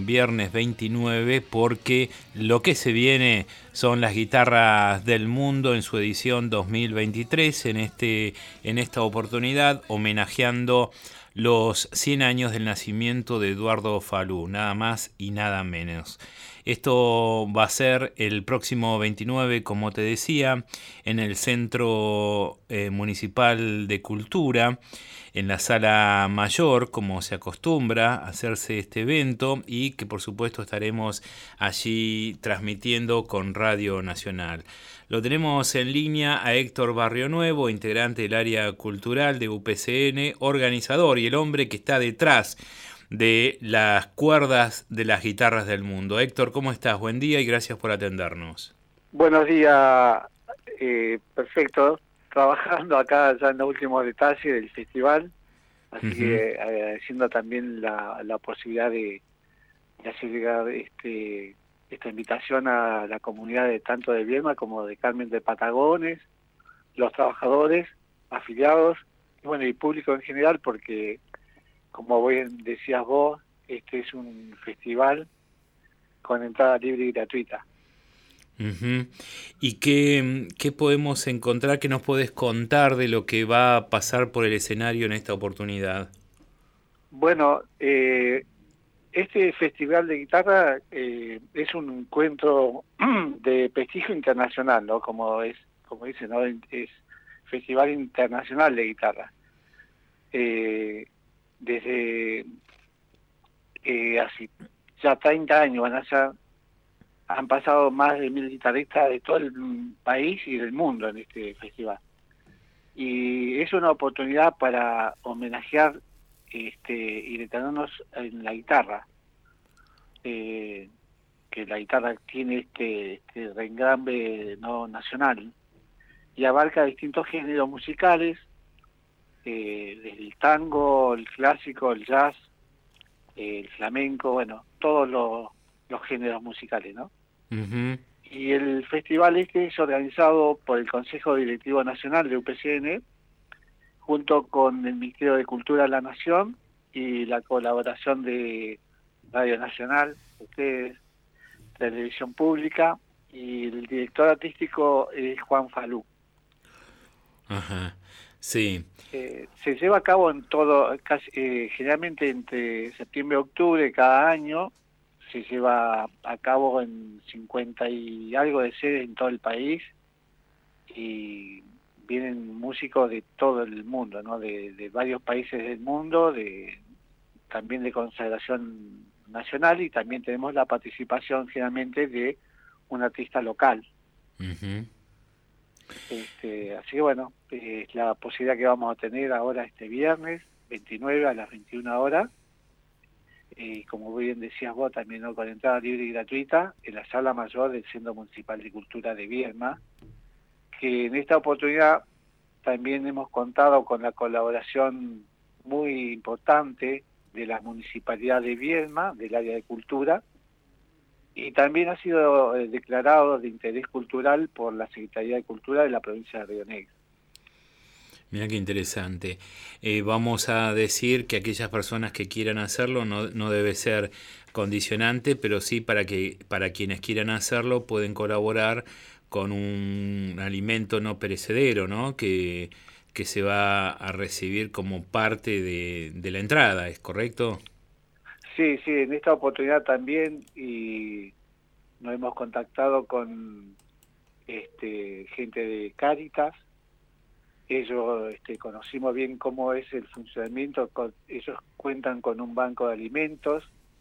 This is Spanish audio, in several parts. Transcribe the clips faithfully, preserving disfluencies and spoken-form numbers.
viernes veintinueve, porque lo que se viene son las guitarras del mundo en su edición dos mil veintitrés, en, este, en esta oportunidad homenajeando los cien años del nacimiento de Eduardo Falú, nada más y nada menos. Esto va a ser el próximo veintinueve, como te decía, en el Centro eh, Municipal de Cultura, en la Sala Mayor, como se acostumbra a hacerse este evento, y que por supuesto estaremos allí transmitiendo con Radio Nacional. Lo tenemos en línea a Héctor Barrionuevo, integrante del área cultural de U P C N, organizador y el hombre que está detrás de las cuerdas de las guitarras del mundo. Héctor, ¿cómo estás? Buen día y gracias por atendernos. Buenos días, eh, perfecto. Trabajando acá ya en los últimos detalles del festival, así uh-huh. que agradeciendo también la, la posibilidad de, de hacer llegar este, esta invitación a la comunidad de tanto de Viedma como de Carmen de Patagones, los trabajadores, afiliados, y bueno, y público en general, porque como bien decías vos, este es un festival con entrada libre y gratuita. Uh-huh. ¿Y qué, qué podemos encontrar, qué nos podés contar de lo que va a pasar por el escenario en esta oportunidad? Bueno, eh, este festival de guitarra eh, es un encuentro de prestigio internacional, ¿no? Como es, como dicen, ¿no? Es Festival Internacional de Guitarra. Eh, desde eh, hace ya treinta años van a ser, han pasado más de mil guitarristas de todo el país y del mundo en este festival. Y es una oportunidad para homenajear este, y detenernos en la guitarra. Eh, que la guitarra tiene este, este rengrambe no nacional y abarca distintos géneros musicales, eh, desde el tango, el clásico, el jazz, eh, el flamenco, bueno, todos los, los géneros musicales, ¿no? Uh-huh. Y el festival este es organizado por el Consejo Directivo Nacional de U P C N, junto con el Ministerio de Cultura de la Nación y la colaboración de Radio Nacional, ustedes, Televisión Pública, y el director artístico es Juan Falú. Ajá, sí. Eh, se lleva a cabo en todo, casi, eh, generalmente entre septiembre y octubre cada año, se lleva a cabo en cincuenta y algo de sedes en todo el país, y vienen músicos de todo el mundo, ¿no? De, de varios países del mundo, de también de consagración nacional, y también tenemos la participación generalmente de un artista local. Uh-huh. Este, así que bueno, es la posibilidad que vamos a tener ahora este viernes veintinueve a las veintiuna horas, y eh, como bien decías vos también, ¿no? Con entrada libre y gratuita en la Sala Mayor del Centro Municipal de Cultura de Viedma, que en esta oportunidad también hemos contado con la colaboración muy importante de la Municipalidad de Viedma, del área de cultura, y también ha sido eh, declarado de interés cultural por la Secretaría de Cultura de la provincia de Río Negro. Mira qué interesante. Eh, vamos a decir que aquellas personas que quieran hacerlo no, no debe ser condicionante, pero sí para que para quienes quieran hacerlo pueden colaborar con un alimento no perecedero, ¿no? Que, que se va a recibir como parte de, de la entrada, ¿es correcto? Sí, sí, en esta oportunidad también, y nos hemos contactado con este, gente de Cáritas. Ellos este, conocimos bien cómo es el funcionamiento, con, ellos cuentan con un banco de alimentos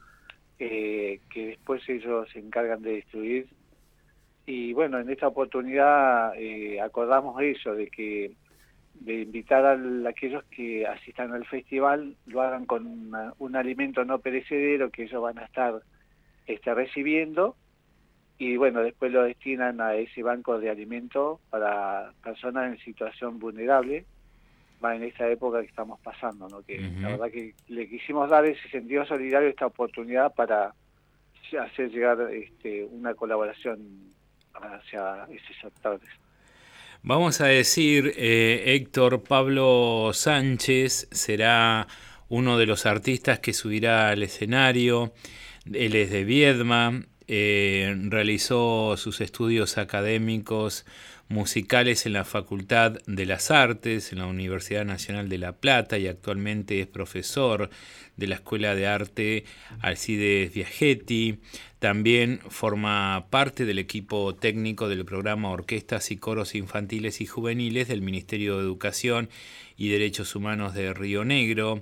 eh, que después ellos se encargan de distribuir. Y bueno, en esta oportunidad eh, acordamos eso, de que de invitar a aquellos que asistan al festival, lo hagan con una, un alimento no perecedero que ellos van a estar este, recibiendo, y bueno, después lo destinan a ese banco de alimentos para personas en situación vulnerable, más en esta época que estamos pasando, ¿no? Que uh-huh. La verdad que le quisimos dar ese sentido solidario, esta oportunidad para hacer llegar este, una colaboración hacia esos sectores. Vamos a decir, eh, Héctor, Pablo Sánchez será uno de los artistas que subirá al escenario. Él es de Viedma, eh, realizó sus estudios académicos musicales en la Facultad de las Artes, en la Universidad Nacional de La Plata, y actualmente es profesor de la Escuela de Arte Alcides Viagetti. También forma parte del equipo técnico del programa Orquestas y Coros Infantiles y Juveniles del Ministerio de Educación y Derechos Humanos de Río Negro.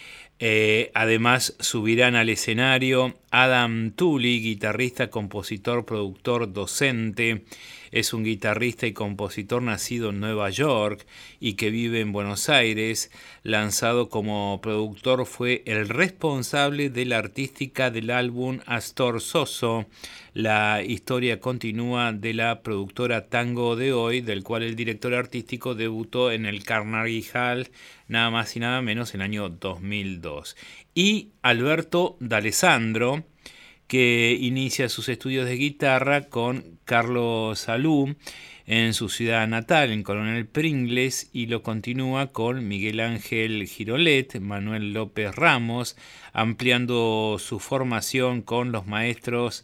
Eh, además subirán al escenario Adam Tully, guitarrista, compositor, productor, docente. Es un guitarrista y compositor nacido en Nueva York y que vive en Buenos Aires. Lanzado como productor, fue el responsable de la artística del álbum Astor Soso, la historia continua de la productora Tango de Hoy, del cual el director artístico debutó en el Carnegie Hall, nada más y nada menos, en el año dos mil dos. Y Alberto D'Alessandro, que inicia sus estudios de guitarra con Carlos Salú en su ciudad natal, en Coronel Pringles, y lo continúa con Miguel Ángel Girolet, Manuel López Ramos, ampliando su formación con los maestros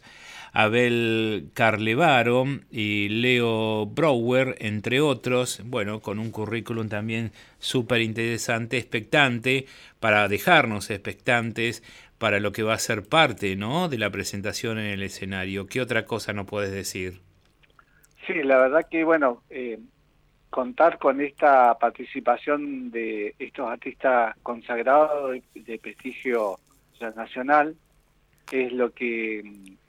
Abel Carlevaro y Leo Brouwer, entre otros. Bueno, con un currículum también súper interesante, expectante, para dejarnos expectantes para lo que va a ser parte, ¿no?, de la presentación en el escenario. ¿Qué otra cosa nos puedes decir? Sí, la verdad que, bueno, eh, contar con esta participación de estos artistas consagrados de, de prestigio nacional es lo que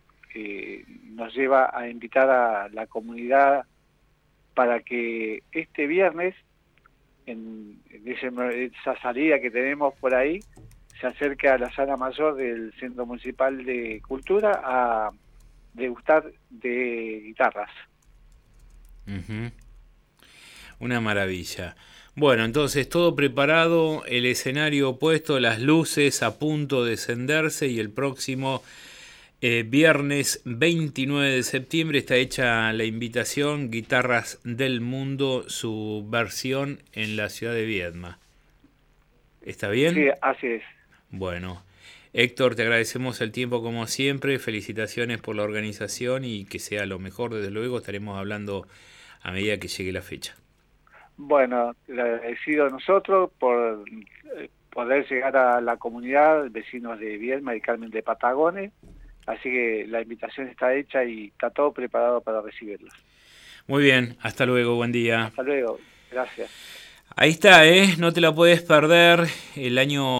eh, nos lleva a invitar a la comunidad para que este viernes, en, en ese, esa salida que tenemos por ahí, se acerque a la sala mayor del Centro Municipal de Cultura a degustar de guitarras. Uh-huh. Una maravilla. Bueno, entonces todo preparado, el escenario puesto, las luces a punto de encenderse, y el próximo eh, viernes veintinueve de septiembre está hecha la invitación, Guitarras del Mundo, su versión en la ciudad de Viedma. ¿Está bien? Sí, así es. Bueno, Héctor, te agradecemos el tiempo como siempre, felicitaciones por la organización y que sea lo mejor, desde luego estaremos hablando a medida que llegue la fecha. Bueno, agradecido a nosotros por eh, poder llegar a la comunidad, vecinos de Viedma y Carmen de Patagones, así que la invitación está hecha y está todo preparado para recibirlos. Muy bien, hasta luego, buen día. Hasta luego, gracias. Ahí está, ¿eh? No te la puedes perder, el año